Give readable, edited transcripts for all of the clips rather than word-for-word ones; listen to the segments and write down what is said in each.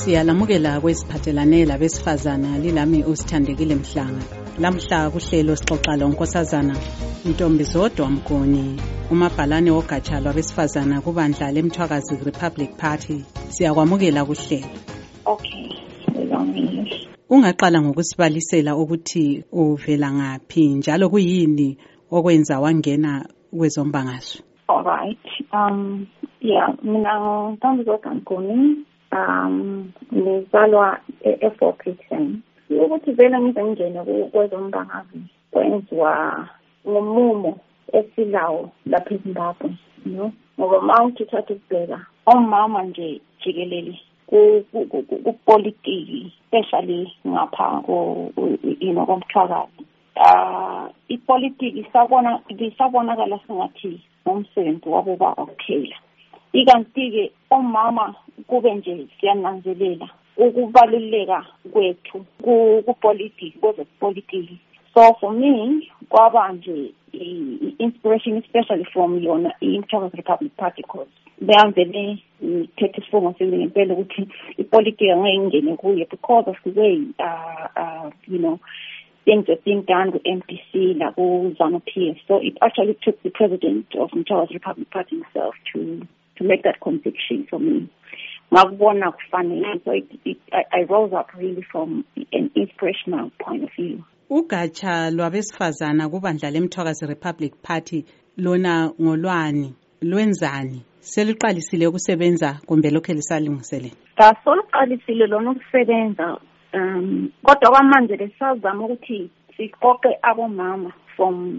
Siyalamukela kwesiphathelane labesifazana lilami uSithandekile Mhlanga. Lamhla kuhlelo sixoxa lonkosazana Ntombi Zodwa Mgoni, umabhalane wogatsha lwabesifazana kubandla leMthwakazi Republic Party. Siyakwamukela kuhlelo. Okay, ngilungile. Ungaqala ngokusibalisela ukuthi uvela ngaphi njalo kuyini okwenza wangena kwezombangazwe? All right. Mina Ntombi Zodwa Mgoni. Ngizalwa eFortgreen. Ukuthi vele ngizengena kwezombangazwe kwenziwa ngomumo esilawo lapha eZimbabwe, ngoba mawuthi uthatha ukubheka omama nje jikelele kupolitiki, especially ngapha komthwakazi. Ipolitiki isabonakala sengathi ngomsebenzi wabo baba kuphela. Ikanti-ke omama kube nje siyananzelela ukubaluleka kwethu kupolitiki, kwezepolitiki. So for me, kwaba nje inspiration, especially from yona iMthwakazi Republic Party, because beyangene ngithethe isifungo sami ngempela ukuthi ipolitiki angeke ngingene kuyo because of the way things are being done with MDC, like ZANU-PF. So it actually took the president of Mthwakazi Republic Party himself to make that conviction for me. So I rose up really from an inspirational point of view. Ugatsha lwabesifazana kubandla leMthwakazi Republic Party lona ngolwani lwenzani? Seliqalisile ukusebenza kumbe lokho lisalungisele? Soluqalisile lona ukusebenza, kodwa kwamanje lesazama ukuthi siqoqe abomama from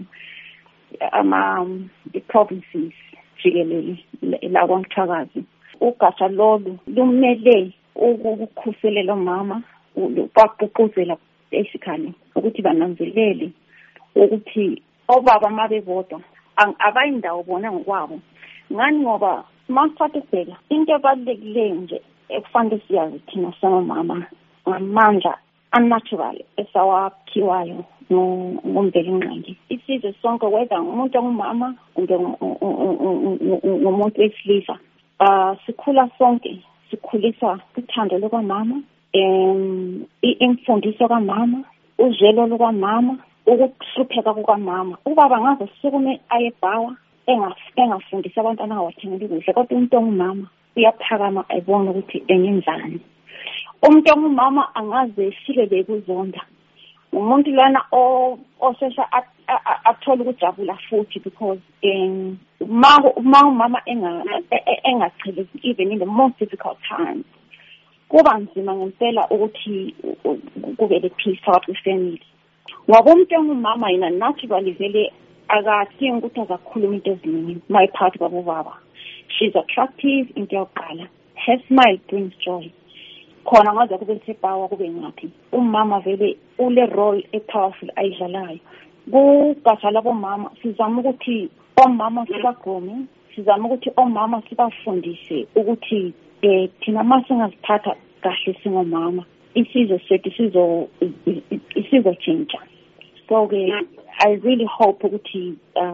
the provinces jikelele la kwaMthwakazi. Ugatsha lolu lumele ukukhuselela omama, baqoqozela basically ukuthi bananzelele ukuthi obaba mabebodwa abayindawo bona ngokwabo. Ngani ngoba masithatha ukubheka into ebalulekileyo nje ekufanele siyazi thina singomama ngamandla unnatural esawaphiwayo ngomveli nqangi. Isizwe sonke whether umuntu ongumama kumbe umuntu wesilisa, sikhula sonke sikhuliswa kuthando lukamama, imfundiso kamama, uzwelo lukamama, ukuhlupheka kukamama. Ubaba ngaze sukume ayebhawa engafundisa abantwana awathengele ukudla, kodwa umuntu ongumama uyaphakama ayibona ukuthi engenzani. Umuntu ongumama angaze efike kuzonda. Umuntu lana osesha athola ukujabula futhi because umama engachelezi even in the most difficult times, kuba nzima ngempela ukuthi kube le peace phakathi kwefamily. Ngoba umuntu ongumama yena naturally vele akathingi ukuthi azakhuluma into eziningi mayiphakathi kwabobaba. She's attractive into yokuqala. Her smile brings joy. Khona ngaze kube sebhawa kube ngaphi, umama vele ule role epowerful ayidlalayo. Kugatsha labomama sizama ukuthi omama sibagome, sizama ukuthi omama sibafundise ukuthi thina masingaziphatha kahle singomama isizwe sethu sizotshintsha. So I really hope ukuthi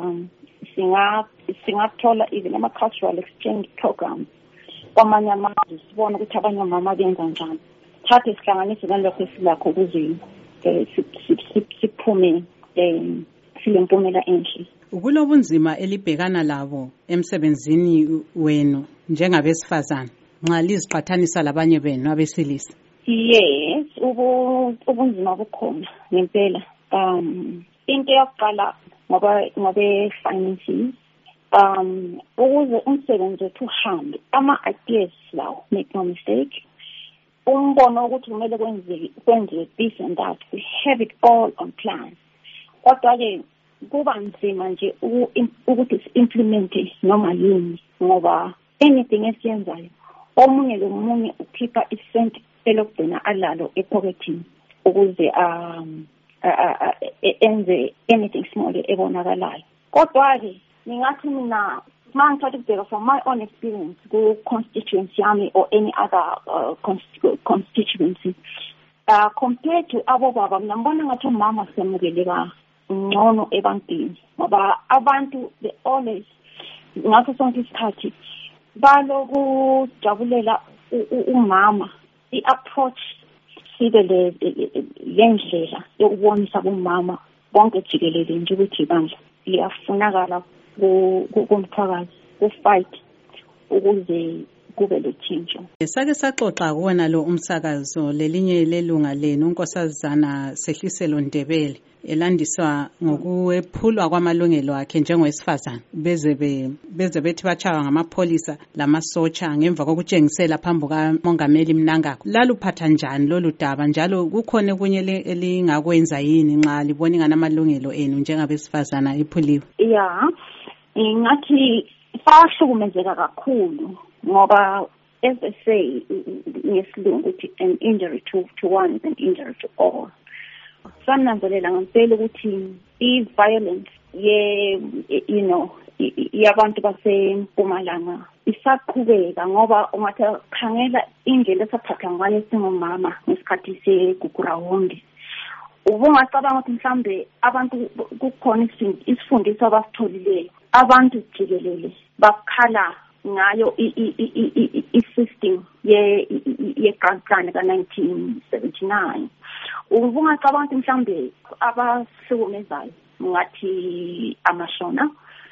singathola even ama-cultural exchange programs kwamanye amazwe, sibone ukuthi abanye omama benza njani. Thathe sihlanganise nalokho esilakho ukuze siphume silempumela enhle. Kulobunzima elibhekana labo emsebenzini wenu njengabesifazana nxa liziqathanisa labanye benu abesilisa? Yes, ubunzima bukhona ngempela. Into yokuqala ngobe finances, ukuze umsebenzi wethu uhambe, ama-ideas lawo, make no mistake, umbono ukuthi kumele kwenziwe this and that, we have it all on plans. Kodwa-ke kuba nzima nje ukuthi si-implemente noma yini, ngoba anything esiyenzayo omunye lomunye ukhipha isenti elokugcina alalo epocketini ukuze enze anything small ebonakalayo. Kodwa-ke ningathi mina mangithatha ukubheka from my own experience ku-constituency yami or any other constituency, compared to abobaba, mina ngibona ngathi umama siyamukeleka ngcono ebantwini, ngoba abantu they always ngaso sonke isikhathi balokujabulela umama i-approach sibe lendlela yokubonisa kumama bonke jikelele nje ukuthi ibandla liyafunakala kumphakathi ku-fight ukuze kube letshintsho. Sake saxoxa kuwona lo umsakazo lelinye lelunga lenu unkosazana Sehliselo Ndebele elandiswa ngokuwephulwa kwamalungelo akhe njengowesifazana beze bethi bachawa ngamapholisa lamasotsha ngemva kokutshengisela phambi kaMongameli Mnangagwa. Laluphatha njani lolu daba njalo kukhona kunye elingakwenza yini nxa libona nganamalungelo enu njengabesifazana ephuliwe? Yeah, ngathi sahlukumezeka kakhulu ngoba as they say ngesilungu ukuthi an injury to one is an injury to all. Sananzelela ngempela ukuthi i-violence yabantu baseMpumalanga isaqhubeka ngoba ungathi khangela indlela esaphatha ngayo singomama ngesikhathi segugurawonde. Ubungacabanga ukuthi mhlambe abantu kukhona isifundiso abasitholileyo abantu jikelele bakhala ngayo i-system ye-Grantland ka-1979. Ubungacabanga ukuthi mhlambe abahlukumezayo ngathi amashona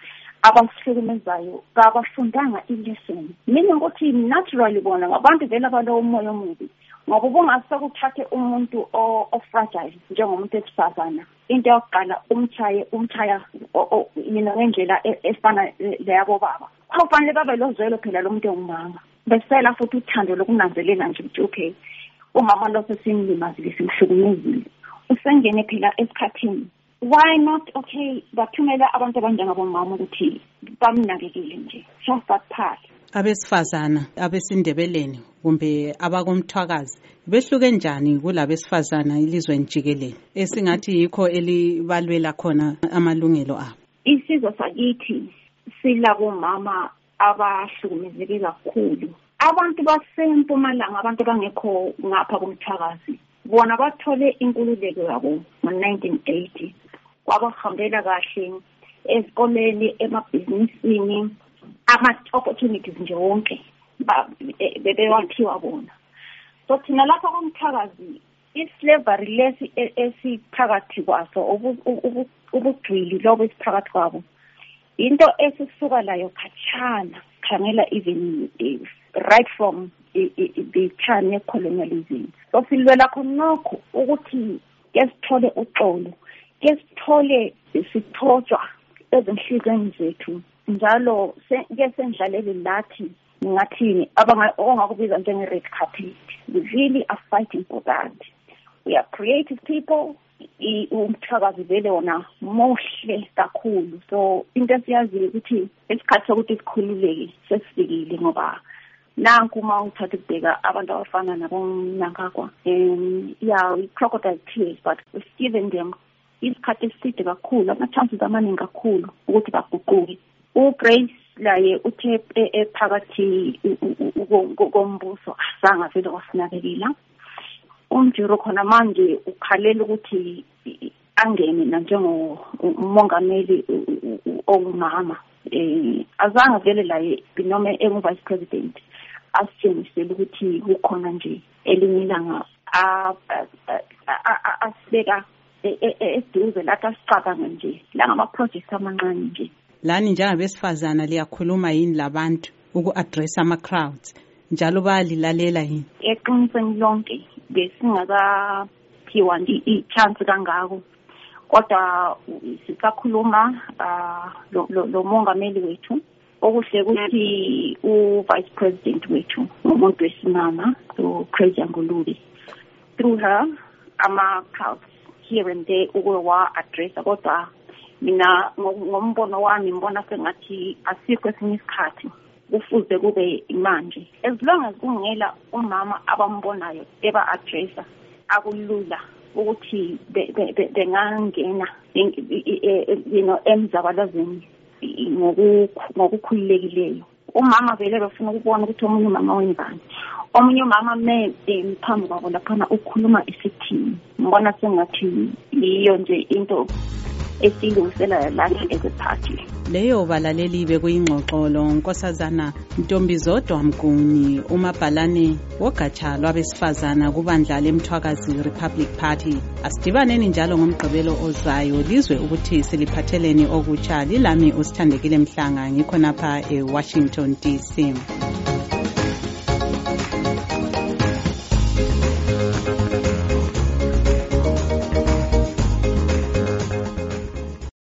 abahlukumezayo kabafundanga i-lesson. Mina ukuthi naturally bona ngabantu vele abalowo umoya omubi ngoba ubungasakuthathe umuntu o-fragile njengomuntu wesifazana into yokuqala umchaya ngendlela efana leyabo baba. Kufanele babe lozwelo phela lo muntu ongumama besela futhi uthando lokunanzelela nje ukuthi okay umama lo sesimlimazile simhlukumezile usengene phela esikhathini. Why not okay bathumela abantu abanjengabomama ukuthi bamnakekele nje just that part. Abesifazana abesindebeleni kumbe abakomthwakazi behluke njani kulabesifazana elizweni jikelele esingathi yikho elibalwela khona amalungelo abo? Isizwe sakithi silabomama abahlukumezeke kakhulu. Abantu baseMpumalanga abantu bangekho ngapha komthwakazi bona bathole inkululeko yabo ngo-1980 kwabahambela kahle ezikoleni emabhizinisini ama-opportunities nje wonke bebewaphiwa bona. So thina lapha komthakazi islavery lesi esiphakathi kwaso ubugcwili lobo esiphakathi kwabo into esisuka layo khatshana khangela even right from the time of colonialism. So silwela khonokho ukuthi kesithole uxolo kesithole sithotshwa ezinhlizweni zethu njalo kesendlaleli lathi ngathini ongakubiza njenge-red carpet. We really are fighting for that. We are creative people. Umthakazi vele wona muhle kakhulu. So into esiyaziyo ukuthi isikhathi sokuthi sikhululeke sesifikile ngoba nanku uma uthatha ukubheka abantu abafana nabomnangagwa crocodile tears, but we've given them isikhathi eside kakhulu ama-chances amaningi kakhulu ukuthi baguquke. uGrace laye uthe phakathi kombuso asanga vele wasinakekela. Umjiro khona manje ukhalela ukuthi angene nanjengomongameli ongumama. Azange vele laye binome engu-vice president asitshengisele ukuthi kukhona nje elinye ilanga asibeka eduze lathi asicabange nje la ngama-projects amancane nje. Lani njengabesifazana liyakhuluma yini labantu uku-address ama-crowds njalo bayalilalela yini? Eqinisweni lonke besingakaphiwa i-chance kangako kodwa sisakhuluma lo mongameli wethu okuhle ukuthi u-vice president wethu umuntu wesimama uCrazy Ngulube through her ama-crowds here and there ukuwa-addressa kodwa mina ngombono wami ngibona sengathi asikho esinye isikhathi kufuze kube manje as long as kungela umama abambonayo eba-addressa akulula ukuthi bengangena emzabalazweni ngokukhululekileyo. Umama vele bafuna ukubona ukuthi omunye umama wenzani, omunye umama phambi kwabo laphana ukhuluma isithini. Ngibona sengathi yiyo nje into esilungisela lana as a party. Leyo balaleli bekuyingxoxolo Nkosazana Ntombizodwa Mguni, umabhalane wogatsha lwabesifazana kubandla leMthwakazi Republic Party. Asidibaneni njalo ngomgqibelo ozayo lizwe ukuthi siliphatheleni okutsha. Lilami uSithandekile Mhlanga, ngikhonapha eWashington DC.